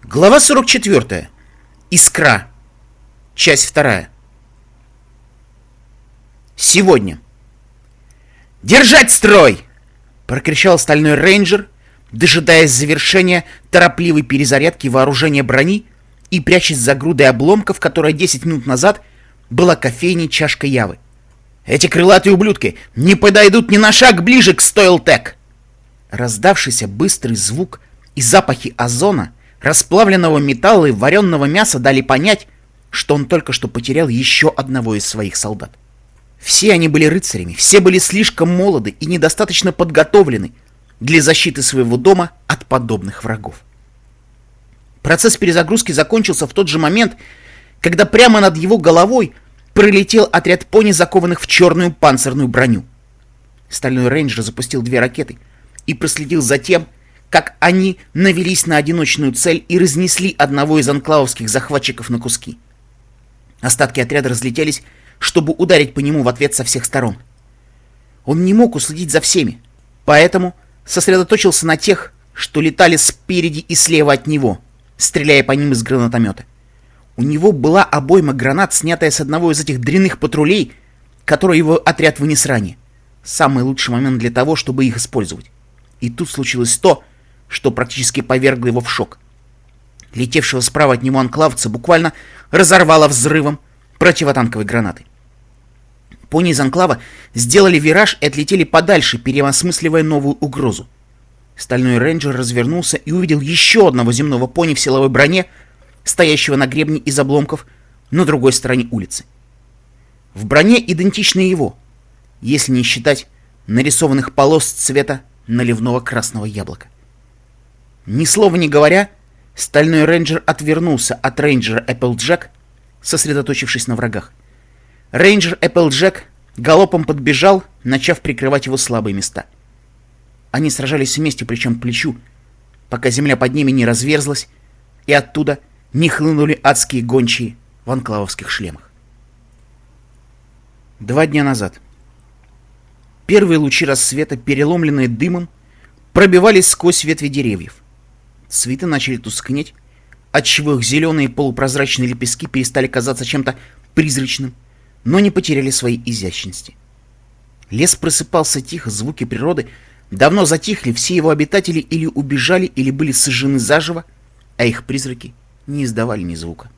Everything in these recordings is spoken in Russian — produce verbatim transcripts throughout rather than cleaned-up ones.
Глава сорок четвёртая. Искра. Часть вторая. Сегодня. «Держать строй!» — прокричал стальной рейнджер, дожидаясь завершения торопливой перезарядки вооружения брони и прячась за грудой обломков, которая десять минут назад была кофейней чашкой Явы. «Эти крылатые ублюдки не подойдут ни на шаг ближе к Стоилтек!» Раздавшийся быстрый звук и запахи озона, расплавленного металла и вареного мяса дали понять, что он только что потерял еще одного из своих солдат. Все они были рыцарями, все были слишком молоды и недостаточно подготовлены для защиты своего дома от подобных врагов. Процесс перезагрузки закончился в тот же момент, когда прямо над его головой пролетел отряд пони, закованных в черную панцирную броню. Стальной рейнджер запустил две ракеты и проследил за тем, как они навелись на одиночную цель и разнесли одного из анклавовских захватчиков на куски. Остатки отряда разлетелись, чтобы ударить по нему в ответ со всех сторон. Он не мог уследить за всеми, поэтому сосредоточился на тех, что летали спереди и слева от него, стреляя по ним из гранатомета. У него была обойма гранат, снятая с одного из этих дрянных патрулей, которые его отряд вынес ранее. Самый лучший момент для того, чтобы их использовать. И тут случилось то, что практически повергло его в шок. Летевшего справа от него анклавца буквально разорвало взрывом противотанковой гранаты. Пони из анклава сделали вираж и отлетели подальше, переосмысливая новую угрозу. Стальной рейнджер развернулся и увидел еще одного земного пони в силовой броне, стоящего на гребне из обломков на другой стороне улицы. В броне идентичной его, если не считать нарисованных полос цвета наливного красного яблока. Ни слова не говоря, стальной рейнджер отвернулся от рейнджера Эпплджек, сосредоточившись на врагах. Рейнджер Эпплджек галопом подбежал, начав прикрывать его слабые места. Они сражались вместе плечом к плечу, пока земля под ними не разверзлась, и оттуда не хлынули адские гончие в анклавовских шлемах. Два дня назад. Первые лучи рассвета, переломленные дымом, пробивались сквозь ветви деревьев. Цветы начали тускнеть, отчего их зеленые полупрозрачные лепестки перестали казаться чем-то призрачным, но не потеряли своей изящности. Лес просыпался тихо, звуки природы давно затихли, все его обитатели или убежали, или были сожжены заживо, а их призраки не издавали ни звука.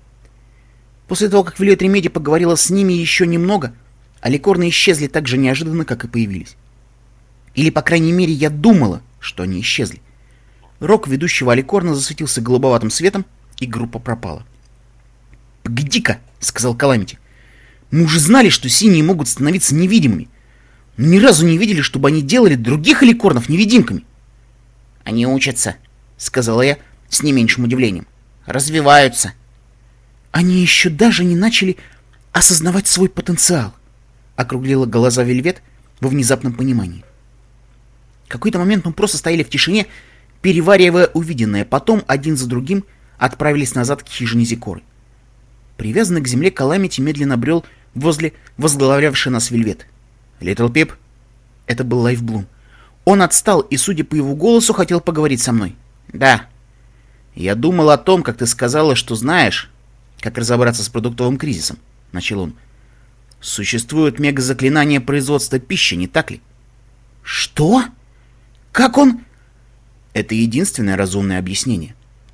После того, как Вилет Ремеди поговорила с ними еще немного, аликорны исчезли так же неожиданно, как и появились. Или, по крайней мере, я думала, что они исчезли. Рог ведущего аликорна засветился голубоватым светом, и группа пропала. «Погоди-ка», — сказал Каламити, — «мы уже знали, что синие могут становиться невидимыми, но ни разу не видели, чтобы они делали других аликорнов невидимками». «Они учатся», — сказала я с не меньшим удивлением. «Развиваются». «Они еще даже не начали осознавать свой потенциал», — округлила глаза Вельвет во внезапном понимании. В какой-то момент мы просто стояли в тишине, переваривая увиденное, потом один за другим отправились назад к хижине Зикоры. Привязанный к земле Каламити медленно брел возле возглавлявшей нас Вельвет. «Литл Пип?» Это был Лайфблум. Он отстал и, судя по его голосу, хотел поговорить со мной. «Да. Я думал о том, как ты сказала, что знаешь, как разобраться с продуктовым кризисом», — начал он. «Существует мегазаклинание производства пищи, не так ли?» «Что? Как он...» Это единственное разумное объяснение.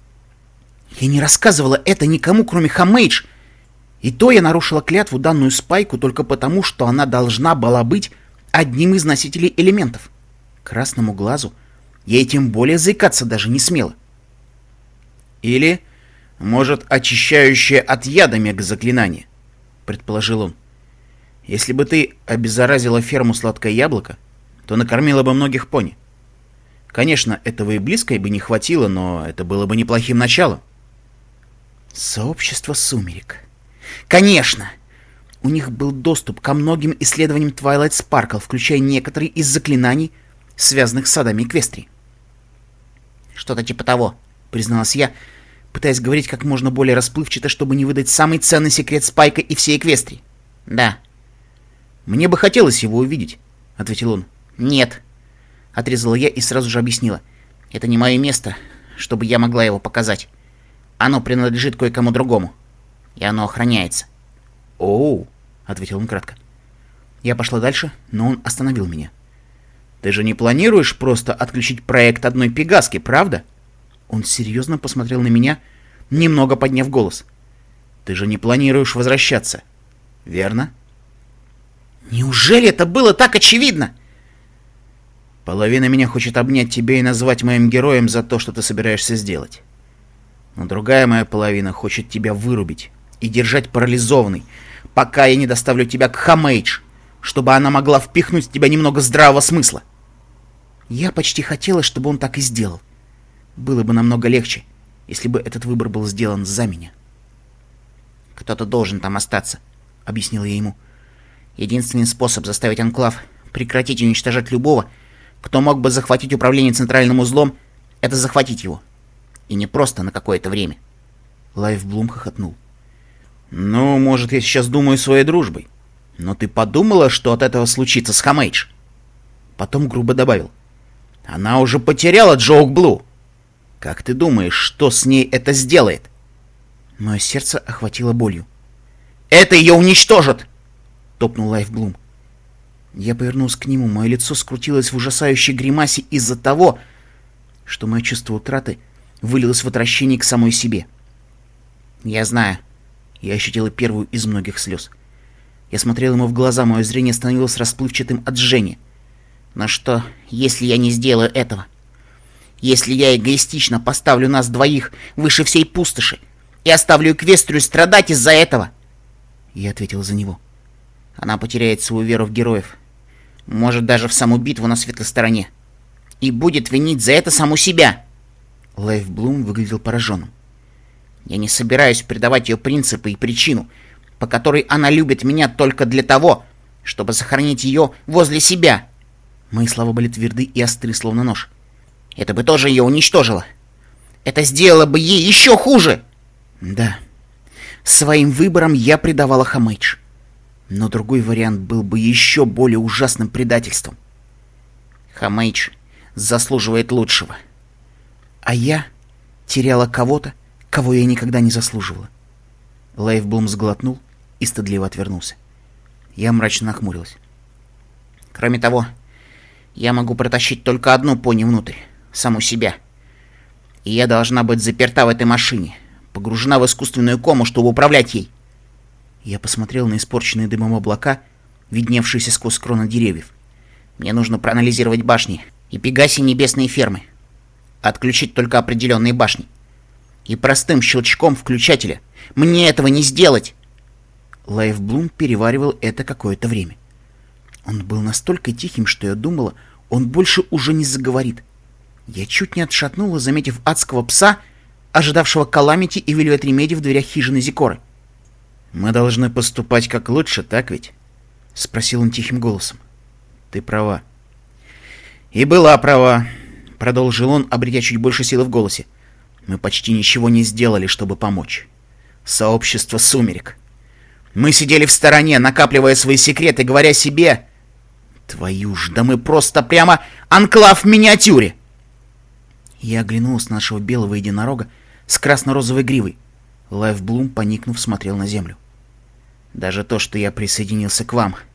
Я не рассказывала это никому, кроме Хамейдж, и то я нарушила клятву, данную Спайку, только потому, что она должна была быть одним из носителей элементов. Красному глазу я и тем более заикаться даже не смела. «Или, может, очищающее от яда мегазаклинание», — предположил он. «Если бы ты обеззаразила ферму Сладкое Яблоко, то накормила бы многих пони. Конечно, этого и близко бы не хватило, но это было бы неплохим началом». Сообщество сумерек. Конечно! У них был доступ ко многим исследованиям Twilight Sparkle, включая некоторые из заклинаний, связанных с садами Эквестрии. «Что-то типа того», — призналась я, пытаясь говорить как можно более расплывчато, чтобы не выдать самый ценный секрет Спайка и всей Эквестрии. «Да». «Мне бы хотелось его увидеть», — ответил он. «Нет», — отрезала я и сразу же объяснила. «Это не мое место, чтобы я могла его показать. Оно принадлежит кое-кому другому. И оно охраняется. «Оу», — ответил он кратко. Я пошла дальше, но он остановил меня. «Ты же не планируешь просто отключить проект одной Пегаски, правда?» Он серьезно посмотрел на меня, немного подняв голос. «Ты же не планируешь возвращаться, верно?» «Неужели это было так очевидно?» «Половина меня хочет обнять тебя и назвать моим героем за то, что ты собираешься сделать. Но другая моя половина хочет тебя вырубить и держать парализованной, пока я не доставлю тебя к Хамейдж, чтобы она могла впихнуть в тебя немного здравого смысла». Я почти хотела, чтобы он так и сделал. Было бы намного легче, если бы этот выбор был сделан за меня. «Кто-то должен там остаться», — объяснила я ему. «Единственный способ заставить Анклав прекратить уничтожать любого, кто мог бы захватить управление центральным узлом, это захватить его. И не просто на какое-то время». Лайфблум хохотнул. «Ну, может, я сейчас думаю своей дружбой. Но ты подумала, что от этого случится с Хамейдж?» Потом грубо добавил. «Она уже потеряла Джоук Блу. Как ты думаешь, что с ней это сделает?» Мое сердце охватило болью. «Это ее уничтожит!» — топнул Лайфблум. Я повернулся к нему, мое лицо скрутилось в ужасающей гримасе из-за того, что мое чувство утраты вылилось в отвращение к самой себе. «Я знаю». Я ощутила первую из многих слез. Я смотрел ему в глаза, мое зрение становилось расплывчатым от жжения. «Но что, если я не сделаю этого? Если я эгоистично поставлю нас двоих выше всей пустоши и оставлю Эквестрию страдать из-за этого?» Я ответил за него. «Она потеряет свою веру в героев. Может, даже в саму битву на светлой стороне. И будет винить за это саму себя». Лайфблум выглядел пораженным. «Я не собираюсь предавать ее принципы и причину, по которой она любит меня только для того, чтобы сохранить ее возле себя». Мои слова были тверды и остры, словно нож. «Это бы тоже ее уничтожило. Это сделало бы ей еще хуже!» Да, своим выбором я предавала Хамейдж. Но другой вариант был бы еще более ужасным предательством. Хамейдж заслуживает лучшего. А я теряла кого-то, кого я никогда не заслуживала. Лайфблум сглотнул и стыдливо отвернулся. Я мрачно нахмурилась. «Кроме того, я могу протащить только одну пони внутрь, саму себя. И я должна быть заперта в этой машине, погружена в искусственную кому, чтобы управлять ей». Я посмотрел на испорченные дымом облака, видневшиеся сквозь кроны деревьев. «Мне нужно проанализировать башни и Пегаси небесные фермы. Отключить только определенные башни. И простым щелчком включателя мне этого не сделать!» Лайфблум переваривал это какое-то время. Он был настолько тихим, что я думала, он больше уже не заговорит. Я чуть не отшатнула, заметив адского пса, ожидавшего Каламити и Вельвет Ремеди в дверях хижины Зикоры. «Мы должны поступать как лучше, так ведь?» — спросил он тихим голосом. «Ты права». «И была права», — продолжил он, обретя чуть больше силы в голосе. «Мы почти ничего не сделали, чтобы помочь. Сообщество сумерек. Мы сидели в стороне, накапливая свои секреты, говоря себе... Твою ж, да мы просто прямо анклав в миниатюре!» Я оглянулась на нашего белого единорога с красно-розовой гривой. Лайфблум, поникнув, смотрел на землю. «Даже то, что я присоединился к вам,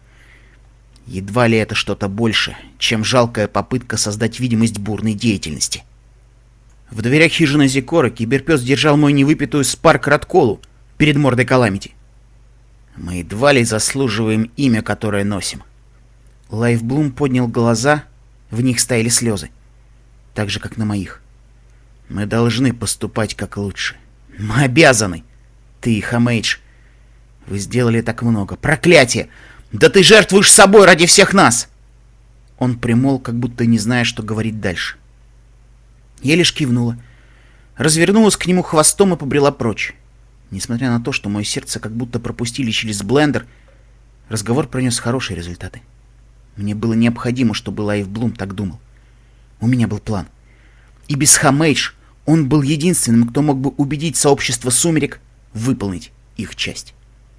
едва ли это что-то больше, чем жалкая попытка создать видимость бурной деятельности». В дверях хижины Зикоры киберпес держал мою невыпитую спарк-ратколу перед мордой Каламити. «Мы едва ли заслуживаем имя, которое носим». Лайфблум поднял глаза, в них стояли слезы, так же, как на моих. «Мы должны поступать как лучше. Мы обязаны. Ты и Хамейдж. Вы сделали так много. Проклятие! Да ты жертвуешь собой ради всех нас!» Он примолк, как будто не зная, что говорить дальше. Я лишь кивнула, развернулась к нему хвостом и побрела прочь. Несмотря на то, что мое сердце как будто пропустили через блендер, разговор принес хорошие результаты. Мне было необходимо, чтобы Лайфблум так думал. У меня был план. И без Хамейдж он был единственным, кто мог бы убедить сообщество сумерек выполнить их часть.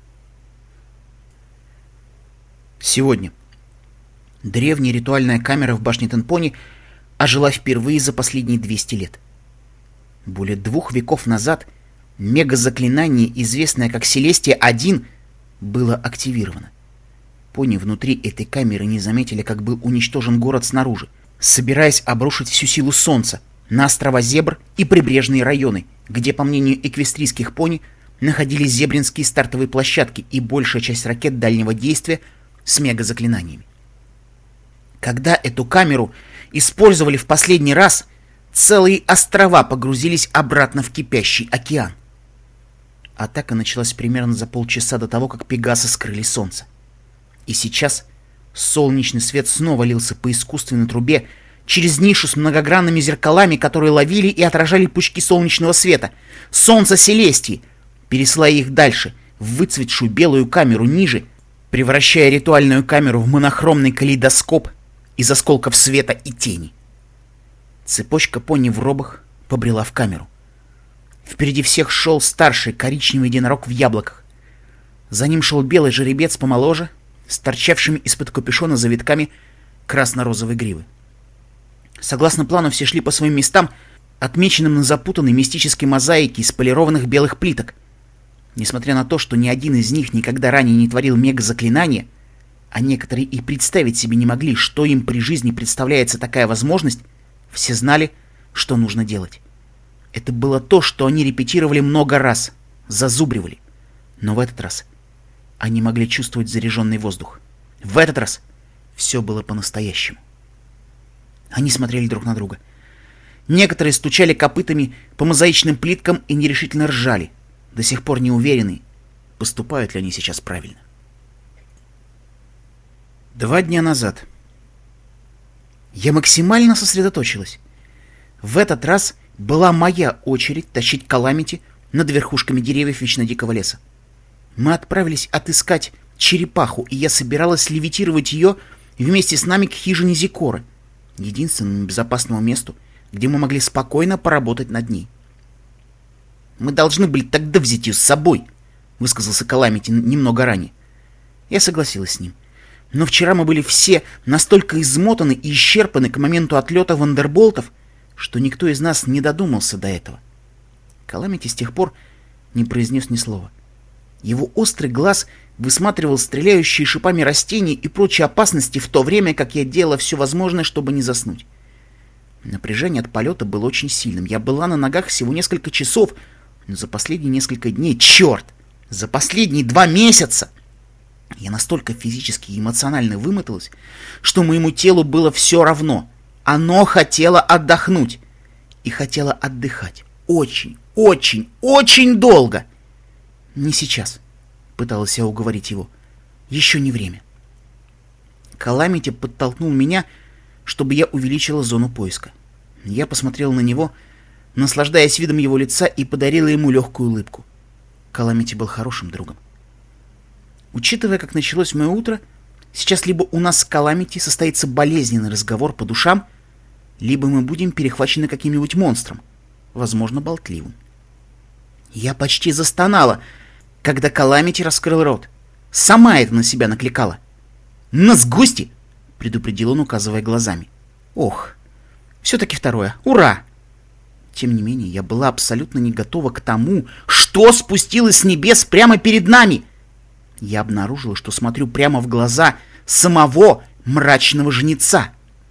Сегодня. Древняя ритуальная камера в башне Тенпони ожила впервые за последние двести лет. Более двух веков назад Мега-заклинание, известное как Селестия один, было активировано. Пони внутри этой камеры не заметили, как был уничтожен город снаружи, собираясь обрушить всю силу солнца на острова Зебр и прибрежные районы, где, по мнению эквестрийских пони, находились зебринские стартовые площадки и большая часть ракет дальнего действия с мега-заклинаниями. Когда эту камеру использовали в последний раз, целые острова погрузились обратно в кипящий океан. Атака началась примерно за полчаса до того, как Пегасы скрыли солнце. И сейчас солнечный свет снова лился по искусственной трубе через нишу с многогранными зеркалами, которые ловили и отражали пучки солнечного света, солнца Селестии, пересылая их дальше, в выцветшую белую камеру ниже, превращая ритуальную камеру в монохромный калейдоскоп из осколков света и тени. Цепочка пони в робах побрела в камеру. Впереди всех шел старший коричневый единорог в яблоках. За ним шел белый жеребец помоложе, с торчавшими из-под капюшона завитками красно-розовой гривы. Согласно плану, все шли по своим местам, отмеченным на запутанной мистической мозаике из полированных белых плиток. Несмотря на то, что ни один из них никогда ранее не творил мега-заклинания, а некоторые и представить себе не могли, что им при жизни представляется такая возможность, все знали, что нужно делать. Это было то, что они репетировали много раз, зазубривали. Но в этот раз они могли чувствовать заряженный воздух. В этот раз все было по-настоящему. Они смотрели друг на друга. Некоторые стучали копытами по мозаичным плиткам и нерешительно ржали, до сих пор не уверенные, поступают ли они сейчас правильно. Два дня назад я максимально сосредоточилась. В этот раз была моя очередь тащить Каламити над верхушками деревьев вечно дикого леса. Мы отправились отыскать черепаху, и я собиралась левитировать ее вместе с нами к хижине Зикоры, единственному безопасному месту, где мы могли спокойно поработать над ней. «Мы должны были тогда взять ее с собой», — высказался Каламити немного ранее. Я согласилась с ним. Но вчера мы были все настолько измотаны и исчерпаны к моменту отлета вандерболтов, что никто из нас не додумался до этого. Каламити с тех пор не произнес ни слова. Его острый глаз высматривал стреляющие шипами растения и прочие опасности, в то время как я делала все возможное, чтобы не заснуть. Напряжение от полета было очень сильным. Я была на ногах всего несколько часов, но за последние несколько дней, черт, за последние два месяца я настолько физически и эмоционально вымоталась, что моему телу было все равно. Оно хотело отдохнуть. И хотело отдыхать. Очень, очень, очень долго. Не сейчас, пыталась я уговорить его. Еще не время. Каламити подтолкнул меня, чтобы я увеличила зону поиска. Я посмотрела на него, наслаждаясь видом его лица, и подарила ему легкую улыбку. Каламити был хорошим другом. Учитывая, как началось мое утро, сейчас либо у нас с Каламити состоится болезненный разговор по душам, либо мы будем перехвачены каким-нибудь монстром, возможно, болтливым. Я почти застонала, когда Каламити раскрыл рот. Сама это на себя накликала. «Нас гости!» — предупредил он, указывая глазами. Ох, все-таки второе. Ура! Тем не менее, я была абсолютно не готова к тому, что спустилось с небес прямо перед нами. Я обнаружила, что смотрю прямо в глаза самого мрачного жнеца.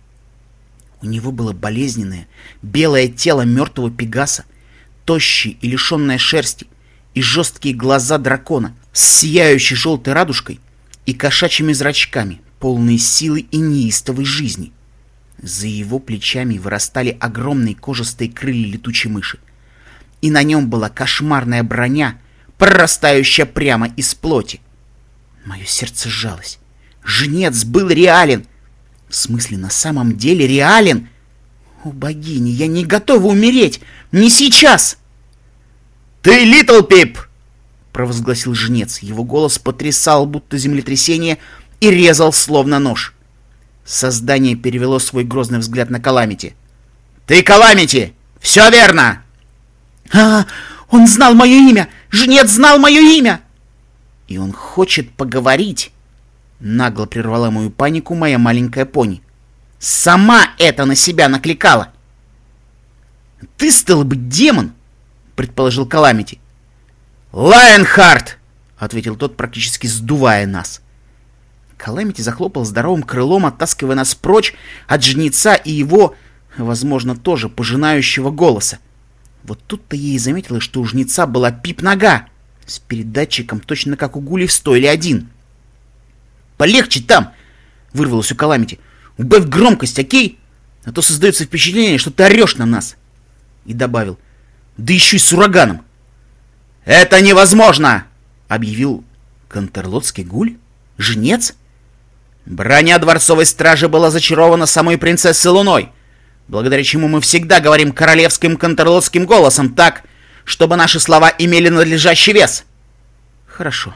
У него было болезненное, белое тело мертвого Пегаса, тощие и лишенное шерсти, и жесткие глаза дракона с сияющей желтой радужкой и кошачьими зрачками, полные силы и неистовой жизни. За его плечами вырастали огромные кожистые крылья летучей мыши, и на нем была кошмарная броня, прорастающая прямо из плоти. Мое сердце сжалось. Жнец был реален. В смысле, на самом деле реален? О, богини, я не готова умереть! Не сейчас! «Ты, Литл Пип!» — провозгласил жнец. Его голос потрясал, будто землетрясение, и резал, словно нож. Создание перевело свой грозный взгляд на Каламити. «Ты, Каламити! Все верно!» «А, он знал мое имя! Жнец знал мое имя!» «И он хочет поговорить!» Нагло прервала мою панику моя маленькая пони. «Сама это на себя накликала!» «Ты, стало быть, демон!» — предположил Каламити. «Лайонхарт!» — ответил тот, практически сдувая нас. Каламити захлопал здоровым крылом, оттаскивая нас прочь от жнеца и его, возможно, тоже пожинающего голоса. Вот тут-то я и заметила, что у жнеца была пип-нога с передатчиком, точно как у Гули в стойле один. «Полегче там!» — вырвалось у Каламити. «Убавь громкость, окей? А то создается впечатление, что ты орешь на нас!» И добавил: «Да еще и с ураганом!» «Это невозможно!» — объявил Кантерлотский гуль? Жнец? «Броня дворцовой стражи была зачарована самой принцессой Луной, благодаря чему мы всегда говорим королевским кантерлотским голосом так, чтобы наши слова имели надлежащий вес». «Хорошо».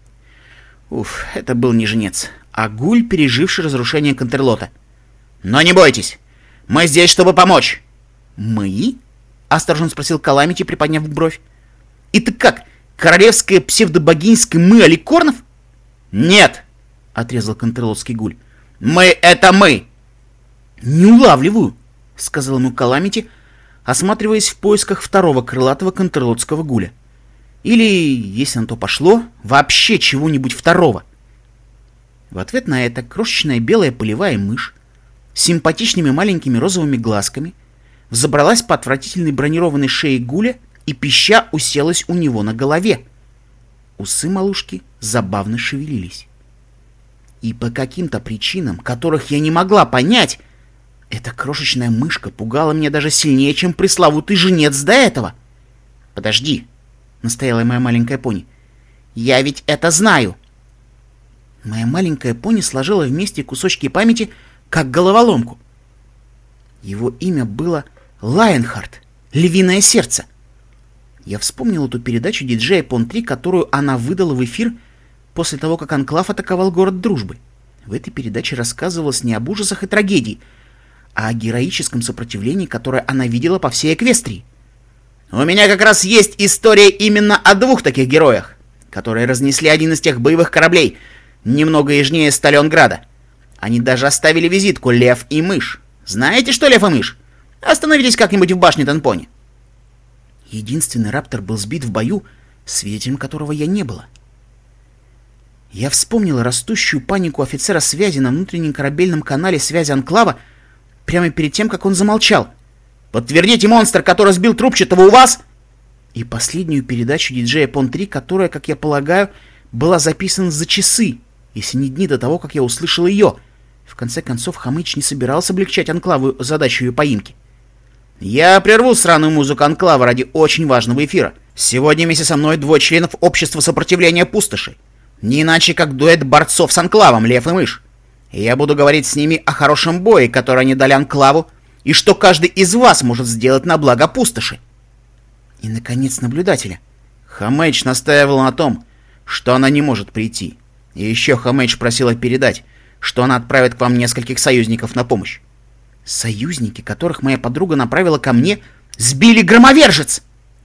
Уф, это был не жнец, а гуль, переживший разрушение Кантерлота. «Но не бойтесь, мы здесь, чтобы помочь». «Мы?» — осторожно спросил Каламити, приподняв бровь. «Это как, королевское псевдобогинское мы Аликорнов?» «Нет!» — отрезал Кантерлотский гуль. «Мы — это мы!» «Не улавливаю», — сказал ему Каламити, осматриваясь в поисках второго крылатого Кантерлотского гуля. Или, если на то пошло, вообще чего-нибудь второго. В ответ на это крошечная белая полевая мышь с симпатичными маленькими розовыми глазками взобралась по отвратительной бронированной шее гуля и пища уселась у него на голове. Усы малушки забавно шевелились. И по каким-то причинам, которых я не могла понять, эта крошечная мышка пугала меня даже сильнее, чем пресловутый жнец до этого. «Подожди», — настояла моя маленькая пони, — «я ведь это знаю». Моя маленькая пони сложила вместе кусочки памяти, как головоломку. Его имя было Лайонхарт, Львиное сердце. Я вспомнил эту передачу диджея Пон три, которую она выдала в эфир после того, как Анклав атаковал город Дружбы. В этой передаче рассказывалось не об ужасах и трагедии, а о героическом сопротивлении, которое она видела по всей Эквестрии. «У меня как раз есть история именно о двух таких героях, которые разнесли один из тех боевых кораблей немного южнее Сталинграда. Они даже оставили визитку «Лев и мышь». Знаете, что лев и мышь? Остановитесь как-нибудь в башне Танпони». Единственный раптор был сбит в бою, свидетелем которого я не была. Я вспомнила растущую панику офицера связи на внутреннем корабельном канале связи Анклава прямо перед тем, как он замолчал. «Подтвердите, монстр, который сбил трубчатого, у вас?» И последнюю передачу диджея Пон три, которая, как я полагаю, была записана за часы, если не дни до того, как я услышал ее. В конце концов, Хомыч не собирался облегчать Анклаву задачу ее поимки. «Я прерву сраную музыку Анклава ради очень важного эфира. Сегодня вместе со мной двое членов Общества сопротивления пустоши. Не иначе, как дуэт борцов с Анклавом, Лев и мышь. И я буду говорить с ними о хорошем бое, который они дали Анклаву, и что каждый из вас может сделать на благо пустоши». И, наконец, наблюдателя. Хомэч настаивал на том, что она не может прийти. И еще Хомэч просила передать, что она отправит к вам нескольких союзников на помощь. Союзники, которых моя подруга направила ко мне, сбили громовержец!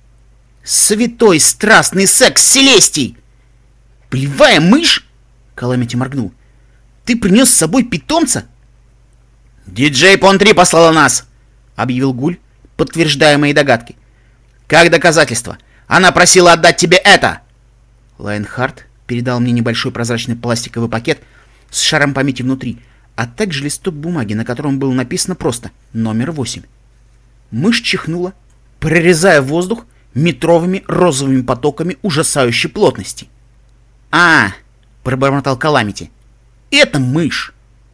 Святой страстный секс Селестий! Плевая мышь? Каламити моргнул. Ты принес с собой питомца? «Диджей Пон три послала нас!» — объявил Гуль, подтверждая мои догадки. «Как доказательство, она просила отдать тебе это!» Лайонхарт передал мне небольшой прозрачный пластиковый пакет с шаром памяти внутри, а также листок бумаги, на котором было написано просто «номер восемь». Мышь чихнула, прорезая воздух метровыми розовыми потоками ужасающей плотности. «А!» — пробормотал Каламити. «Это мышь!»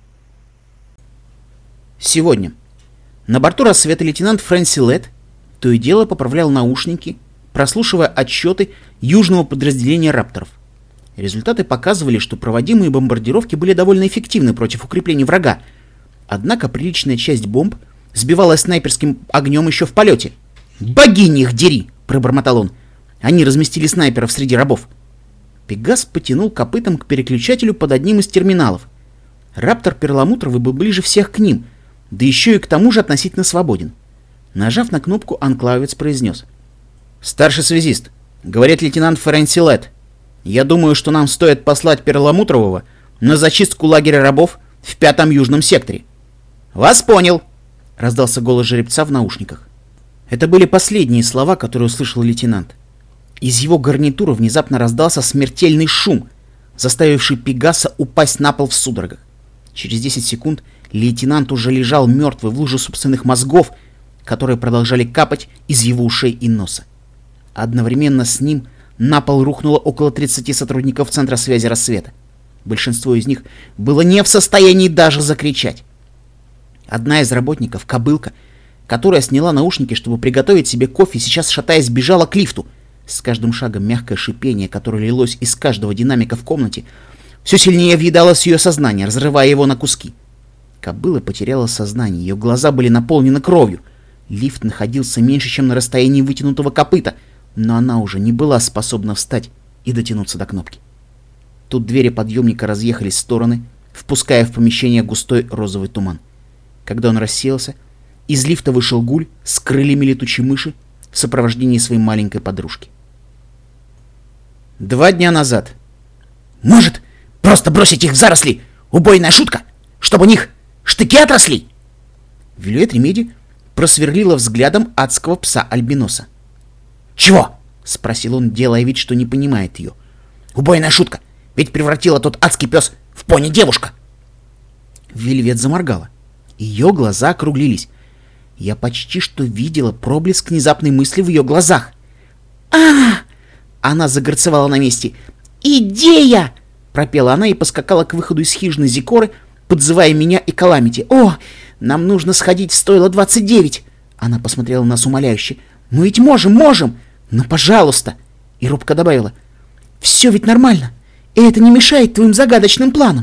Сегодня на борту «Рассвета» лейтенант Фрэнси Летт то и дело поправлял наушники, прослушивая отчеты южного подразделения рапторов. Результаты показывали, что проводимые бомбардировки были довольно эффективны против укреплений врага, однако приличная часть бомб сбивалась снайперским огнем еще в полете. «Богини их дери!» — пробормотал он. «Они разместили снайперов среди рабов». Пегас потянул копытом к переключателю под одним из терминалов. Раптор перламутровый был ближе всех к ним, да еще и к тому же относительно свободен. Нажав на кнопку, анклавец произнес: «Старший связист, говорит лейтенант Фрэнси Летт. Я думаю, что нам стоит послать Перламутрового на зачистку лагеря рабов в пятом южном секторе». «Вас понял!» — раздался голос жеребца в наушниках. Это были последние слова, которые услышал лейтенант. Из его гарнитура внезапно раздался смертельный шум, заставивший Пегаса упасть на пол в судорогах. Через десять секунд лейтенант уже лежал мертвый в луже собственных мозгов, которые продолжали капать из его ушей и носа. Одновременно с ним на пол рухнуло около тридцати сотрудников Центра связи «Рассвета». Большинство из них было не в состоянии даже закричать. Одна из работников, кобылка, которая сняла наушники, чтобы приготовить себе кофе, сейчас, шатаясь, бежала к лифту. С каждым шагом мягкое шипение, которое лилось из каждого динамика в комнате, все сильнее въедалось в ее сознание, разрывая его на куски. Кобыла потеряла сознание, ее глаза были наполнены кровью. Лифт находился меньше, чем на расстоянии вытянутого копыта, но она уже не была способна встать и дотянуться до кнопки. Тут двери подъемника разъехались в стороны, впуская в помещение густой розовый туман. Когда он рассеялся, из лифта вышел Гуль с крыльями летучей мыши в сопровождении своей маленькой подружки. Два дня назад. «Может, просто бросить их в заросли? Убойная шутка! Чтобы у них штыки отросли!» Вилюэт Ремеди просверлила взглядом адского пса-альбиноса. «Чего?» — спросил он, делая вид, что не понимает ее. «Убойная шутка! Ведь превратила тот адский пес в пони-девушка!» Вельвет заморгала. Ее глаза округлились. Я почти что видела проблеск внезапной мысли в ее глазах. а Она загорцевала на месте. «Идея!» — пропела она и поскакала к выходу из хижины Зикоры, подзывая меня и Каламити. «О, нам нужно сходить в стойло двадцать девять!» Она посмотрела на нас умоляюще. «Мы ведь можем, можем! Ну, пожалуйста!» И робко добавила. «Все ведь нормально, и это не мешает твоим загадочным планам!»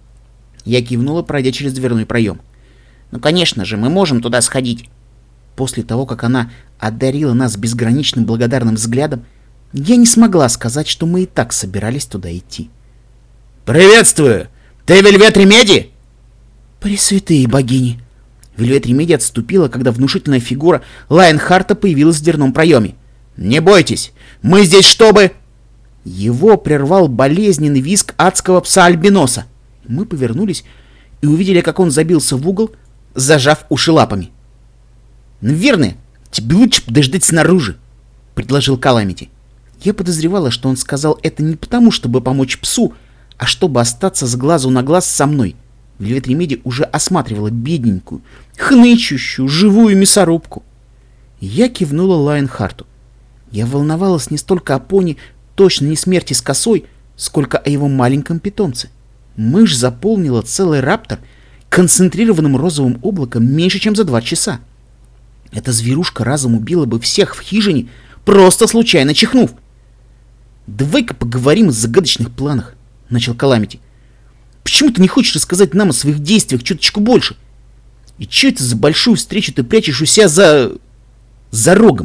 Я кивнула, пройдя через дверной проем. «Ну, конечно же, мы можем туда сходить!» После того, как она одарила нас безграничным благодарным взглядом, я не смогла сказать, что мы и так собирались туда идти. «Приветствую! Ты Вельвет Ремеди?» «Пресвятые богини!» Вельвет Ремеди отступила, когда внушительная фигура Лайнхарта появилась в дверном проеме. «Не бойтесь! Мы здесь, чтобы...» Его прервал болезненный визг адского пса-альбиноса. Мы повернулись и увидели, как он забился в угол, зажав уши лапами. «Наверное, тебе лучше подождать снаружи», — предложил Каламити. Я подозревала, что он сказал это не потому, чтобы помочь псу, а чтобы остаться с глазу на глаз со мной. Вельвет Ремеди уже осматривала бедненькую, хнычущую, живую мясорубку. Я кивнула Лайнхарту. Я волновалась не столько о пони, точно не смерти с косой, сколько о его маленьком питомце. Мышь заполнила целый раптор концентрированным розовым облаком меньше, чем за два часа. Эта зверушка разом убила бы всех в хижине, просто случайно чихнув. «Давай-ка поговорим о загадочных планах», — начал Каламити. «Почему ты не хочешь рассказать нам о своих действиях чуточку больше? И что это за большую встречу ты прячешь у себя за... за рогом?»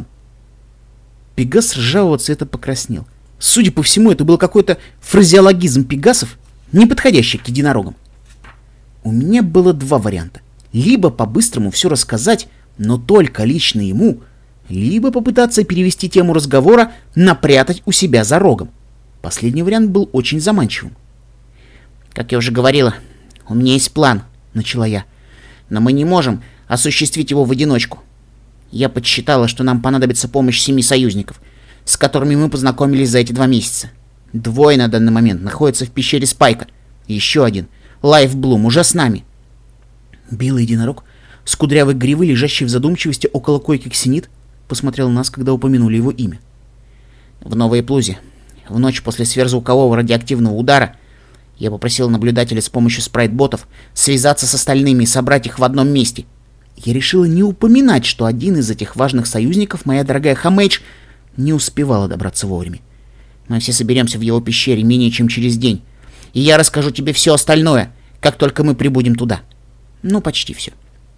Пегас ржавого цвета покраснел. Судя по всему, это был какой-то фразеологизм пегасов, не подходящий к единорогам. У меня было два варианта. Либо по-быстрому все рассказать, но только лично ему, либо попытаться перевести тему разговора, напрятать у себя за рогом. Последний вариант был очень заманчивым. «Как я уже говорила, у меня есть план», — начала я. «Но мы не можем осуществить его в одиночку. Я подсчитала, что нам понадобится помощь семи союзников, с которыми мы познакомились за эти два месяца. Двое на данный момент находятся в пещере Спайка. Еще один, Лайф Блум, уже с нами». Белый единорог с кудрявой гривой, лежащий в задумчивости около койки Ксенит, посмотрел на нас, когда упомянули его имя. «В Новой Плузе, в ночь после сверхзвукового радиоактивного удара, я попросил наблюдателя с помощью спрайт-ботов связаться с остальными и собрать их в одном месте. Я решила не упоминать, что один из этих важных союзников, моя дорогая Хамэйдж, не успевала добраться вовремя. Мы все соберемся в его пещере менее чем через день, и я расскажу тебе все остальное, как только мы прибудем туда. Ну, почти все.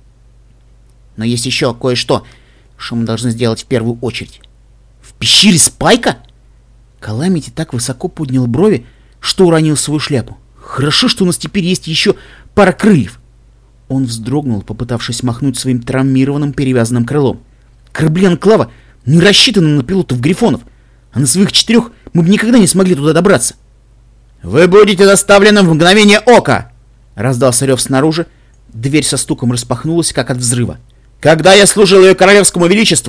Но есть еще кое-что, что мы должны сделать в первую очередь». «В пещере Спайка?» Каламити так высоко поднял брови, что уронил свою шляпу. «Хорошо, что у нас теперь есть еще пара крыльев». Он вздрогнул, попытавшись махнуть своим травмированным перевязанным крылом. «Корабли Анклава не рассчитаны на пилотов Грифонов, а на своих четырех мы бы никогда не смогли туда добраться». «Вы будете доставлены в мгновение ока!» — раздался рев снаружи. Дверь со стуком распахнулась, как от взрыва. «Когда я служил ее королевскому величеству,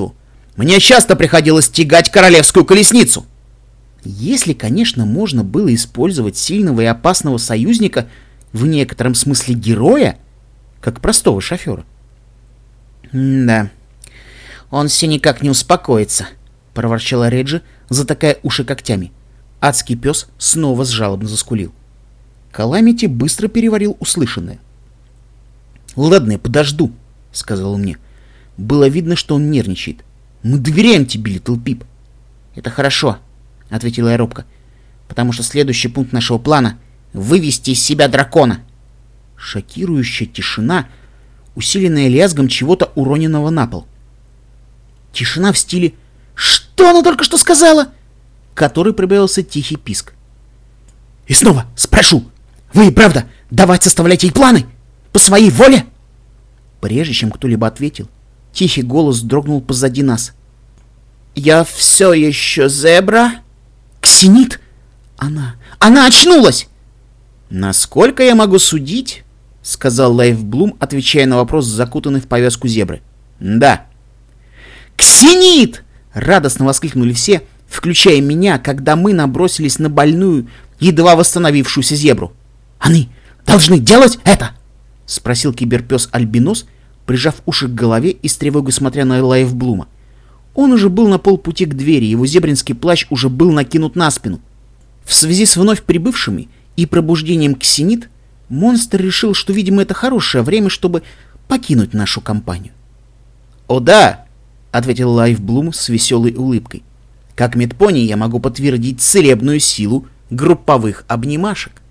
Мне часто приходилось тягать королевскую колесницу. Если, конечно, можно было использовать сильного и опасного союзника, в некотором смысле героя, как простого шофера. «Да, он все никак не успокоится», — проворчала Реджи, затыкая уши когтями. Адский пес снова жалобно заскулил. Каламити быстро переварил услышанное. «Ладно, я подожду», — сказал он мне. Было видно, что он нервничает. «Мы доверяем тебе, Литл Пип». «Это хорошо», — ответила я робко, «потому что следующий пункт нашего плана — вывести из себя дракона». Шокирующая тишина, усиленная лязгом чего-то уроненного на пол. Тишина в стиле «Что она только что сказала?», к которой прибавился тихий писк. «И снова спрошу, вы, правда, давать составлять ей планы? По своей воле?» Прежде чем кто-либо ответил, тихий голос дрогнул позади нас. «Я все еще зебра?» «Ксенит! Она... Она очнулась!» «Насколько я могу судить?» — сказал Лайфблум, отвечая на вопрос, закутанный в повязку зебры. «Да». «Ксенит!» — радостно воскликнули все, включая меня, когда мы набросились на больную, едва восстановившуюся зебру. «Они должны делать это!» — спросил киберпес-альбинос, прижав уши к голове и с тревогой смотря на Лайфблума. Он уже был на полпути к двери, его зебринский плащ уже был накинут на спину. В связи с вновь прибывшими и пробуждением Ксенит, монстр решил, что, видимо, это хорошее время, чтобы покинуть нашу компанию. «О да!» — ответил Лайфблум с веселой улыбкой. «Как медпони я могу подтвердить целебную силу групповых обнимашек».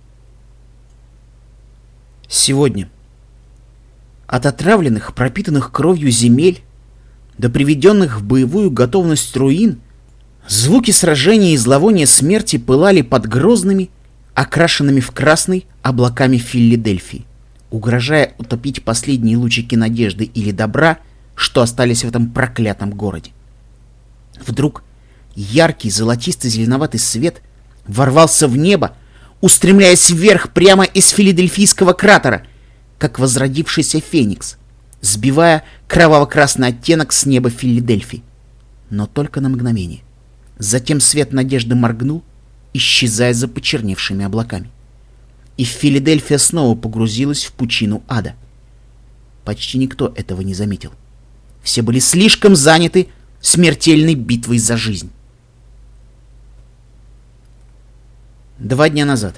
Сегодня. От отравленных, пропитанных кровью земель до приведенных в боевую готовность руин, звуки сражения и зловония смерти пылали под грозными, окрашенными в красный облаками Филадельфии, угрожая утопить последние лучики надежды или добра, что остались в этом проклятом городе. Вдруг яркий золотисто-зеленоватый свет ворвался в небо, устремляясь вверх прямо из филадельфийского кратера, как возродившийся феникс, сбивая кроваво-красный оттенок с неба Филадельфии. Но только на мгновение. Затем свет надежды моргнул, исчезая за почерневшими облаками. И Филадельфия снова погрузилась в пучину ада. Почти никто этого не заметил. Все были слишком заняты смертельной битвой за жизнь. Два дня назад.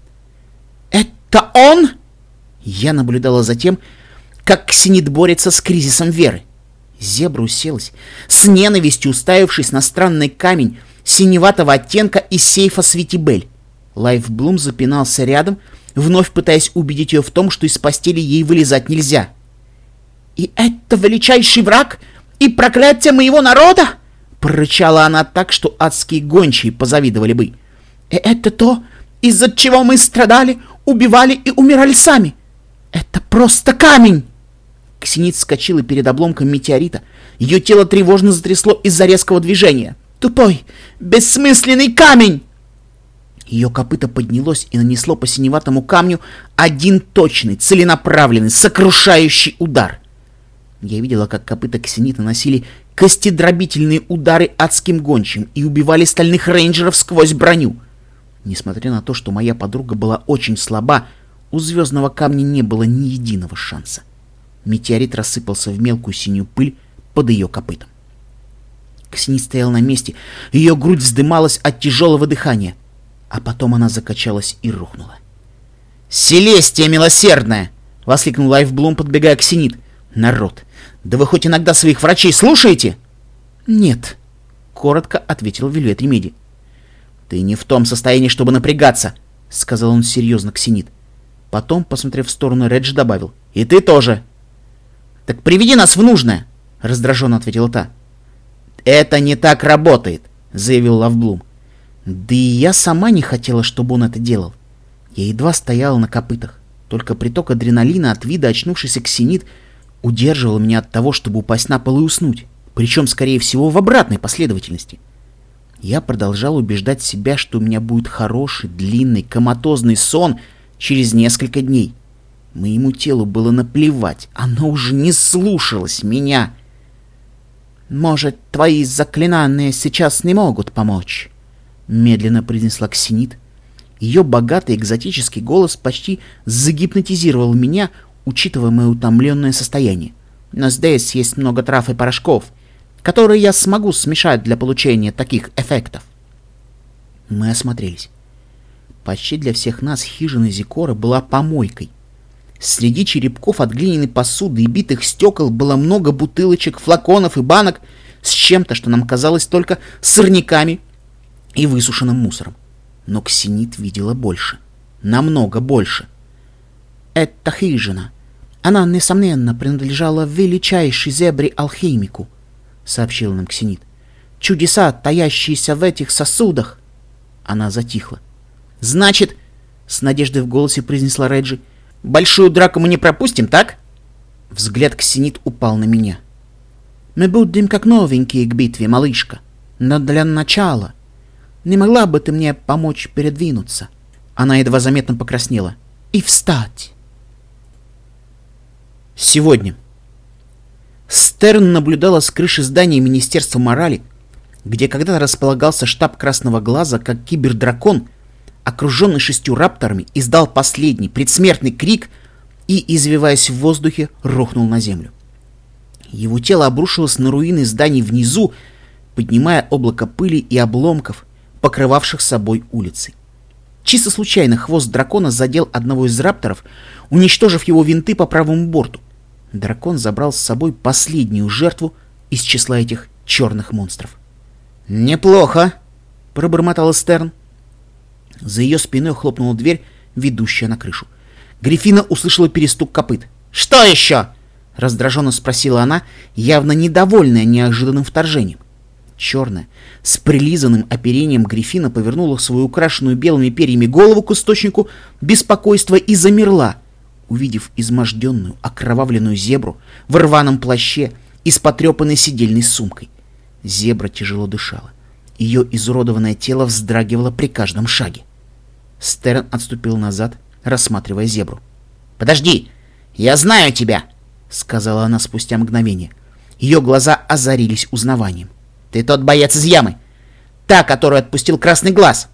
«Это он?» Я наблюдала за тем, как Ксенит борется с кризисом веры. Зебра уселась, с ненавистью уставившись на странный камень синеватого оттенка из сейфа Светибель. Лайфблум запинался рядом, вновь пытаясь убедить ее в том, что из постели ей вылезать нельзя. «И это величайший враг и проклятие моего народа?» — прорычала она так, что адские гончие позавидовали бы. «И это то, из-за чего мы страдали, убивали и умирали сами. Это просто камень!» Ксенит вскочила перед обломком метеорита. Ее тело тревожно затрясло из-за резкого движения. «Тупой, бессмысленный камень!» Ее копыто поднялось и нанесло по синеватому камню один точный, целенаправленный, сокрушающий удар. Я видела, как копыта Ксенит наносили костедробительные удары адским гончим и убивали стальных рейнджеров сквозь броню. Несмотря на то, что моя подруга была очень слаба, у звездного камня не было ни единого шанса. Метеорит рассыпался в мелкую синюю пыль под ее копытом. Ксенит стояла на месте, ее грудь вздымалась от тяжелого дыхания, а потом она закачалась и рухнула. «Селестия милосердная!» — воскликнул Лайфблум, подбегая к Ксенит. «Народ, да вы хоть иногда своих врачей слушаете?» «Нет», — коротко ответил Вельвет Ремеди. «Ты не в том состоянии, чтобы напрягаться», — сказал он серьезно Ксенит. Потом, посмотрев в сторону Редж, добавил: «И ты тоже». «Так приведи нас в нужное», — раздраженно ответила та. «Это не так работает», — заявил Лайфблум. Да и я сама не хотела, чтобы он это делал. Я едва стояла на копытах. Только приток адреналина от вида очнувшейся Ксенит удерживал меня от того, чтобы упасть на пол и уснуть. Причем, скорее всего, в обратной последовательности. Я продолжал убеждать себя, что у меня будет хороший, длинный, коматозный сон через несколько дней. Моему телу было наплевать, оно уже не слушалось меня. «Может, твои заклинания сейчас не могут помочь?» — медленно произнесла Ксенит. Ее богатый экзотический голос почти загипнотизировал меня, учитывая мое утомленное состояние. «Но здесь есть много трав и порошков, которые я смогу смешать для получения таких эффектов». Мы осмотрелись. Почти для всех нас хижина Зикора была помойкой. Среди черепков от глиняной посуды и битых стекол было много бутылочек, флаконов и банок с чем-то, что нам казалось только сорняками и высушенным мусором. Но Ксенит видела больше. Намного больше. «Это хижина. Она, несомненно, принадлежала величайшей зебре-алхимику», — сообщила нам Ксенит. «Чудеса, таящиеся в этих сосудах». Она затихла. «Значит, — с надеждой в голосе произнесла Реджи, — большую драку мы не пропустим, так?» Взгляд Ксенит упал на меня. «Мы будем как новенькие к битве, малышка. Но для начала не могла бы ты мне помочь передвинуться?» Она едва заметно покраснела. «И встать!» Сегодня Стерн наблюдала с крыши здания Министерства морали, где когда-то располагался штаб Красного Глаза, как кибердракон, окруженный шестью рапторами, издал последний предсмертный крик и, извиваясь в воздухе, рухнул на землю. Его тело обрушилось на руины зданий внизу, поднимая облако пыли и обломков, покрывавших собой улицы. Чисто случайно хвост дракона задел одного из рапторов, уничтожив его винты по правому борту. Дракон забрал с собой последнюю жертву из числа этих черных монстров. «Неплохо!» — пробормотала Стерн. За ее спиной хлопнула дверь, ведущая на крышу. Гриффина услышала перестук копыт. «Что еще?» — раздраженно спросила она, явно недовольная неожиданным вторжением. Черная, с прилизанным оперением Гриффина повернула свою украшенную белыми перьями голову к источнику беспокойства и замерла, увидев изможденную, окровавленную зебру в рваном плаще и с потрепанной сидельной сумкой. Зебра тяжело дышала. Ее изуродованное тело вздрагивало при каждом шаге. Стерн отступил назад, рассматривая зебру. «Подожди! Я знаю тебя!» — сказала она спустя мгновение. Ее глаза озарились узнаванием. «Ты тот боец из ямы! Та, которую отпустил Красный Глаз!»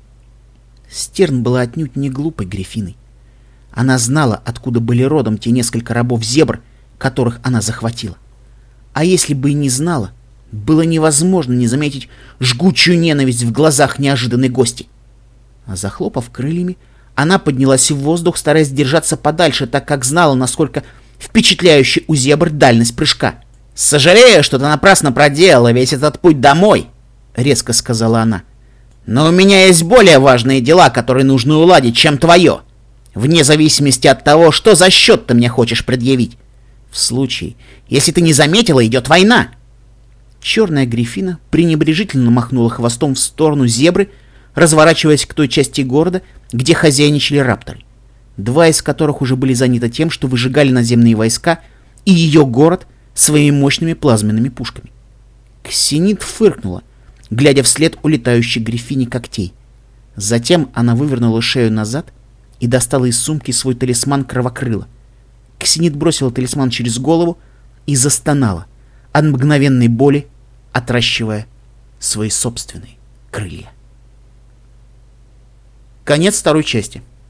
Стерн была отнюдь не глупой Гриффиной. Она знала, откуда были родом те несколько рабов-зебр, которых она захватила. А если бы и не знала, было невозможно не заметить жгучую ненависть в глазах неожиданной гости. А захлопав крыльями, она поднялась в воздух, стараясь держаться подальше, так как знала, насколько впечатляющей у зебр дальность прыжка. «Сожалею, что ты напрасно проделала весь этот путь домой», — резко сказала она. «Но у меня есть более важные дела, которые нужно уладить, чем твое, вне зависимости от того, что за счет ты мне хочешь предъявить. В случае, если ты не заметила, идет война». Черная Гриффина пренебрежительно махнула хвостом в сторону зебры, разворачиваясь к той части города, где хозяйничали рапторы, два из которых уже были заняты тем, что выжигали наземные войска и ее город своими мощными плазменными пушками. Ксенит фыркнула, глядя вслед улетающей Гриффине когтей. Затем она вывернула шею назад и достала из сумки свой талисман Кровокрыла. Ксенит бросила талисман через голову и застонала от мгновенной боли, отращивая свои собственные крылья. Конец второй части.